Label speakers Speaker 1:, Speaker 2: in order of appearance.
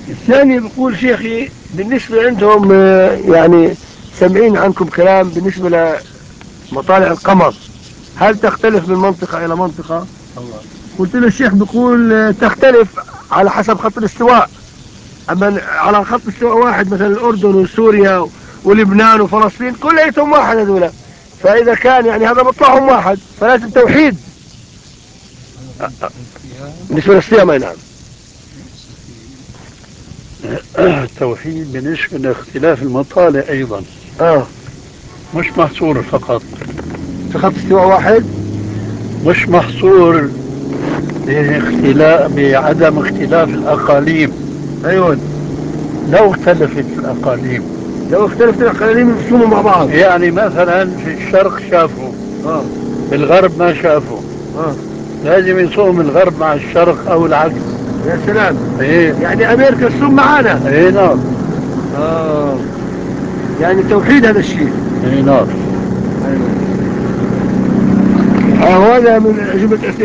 Speaker 1: الثاني بيقول شيخي بالنسبة عندهم يعني سامعين عنكم كلام بالنسبة لمطالع القمر، هل تختلف من منطقة إلى منطقة؟
Speaker 2: طبعا.
Speaker 1: قلت له الشيخ بيقول تختلف على حسب خط الاستواء. أما على خط استواء واحد مثلا الأردن وسوريا ولبنان وفلسطين كلهم واحد هذولا، فإذا كان يعني هذا مطلعهم واحد فلازم توحيد بالنسبة للصيام. أي نعم.
Speaker 2: التوحيد بالنسبة لاختلاف المطالع أيضا
Speaker 1: اه
Speaker 2: مش محصور فقط،
Speaker 1: في خط استواء واحد.
Speaker 2: مش محصور بعدم اختلاف الأقاليم.
Speaker 1: ايوه،
Speaker 2: لو اختلفت الأقاليم،
Speaker 1: لو اختلفت الاقاليم بيصوموا مع بعض.
Speaker 2: يعني مثلا في الشرق شافوا،
Speaker 1: اه
Speaker 2: في الغرب ما شافوا،
Speaker 1: اه
Speaker 2: لازم يصوم الغرب مع الشرق أو العكس.
Speaker 1: يا سلام.
Speaker 2: ايه.
Speaker 1: يعني امريكا تصوم معانا.
Speaker 2: ايه نعم.
Speaker 1: اه يعني توحيد هذا الشيء.
Speaker 2: ايه نعم.
Speaker 1: ايوه. هذا من أجوبة أسئلة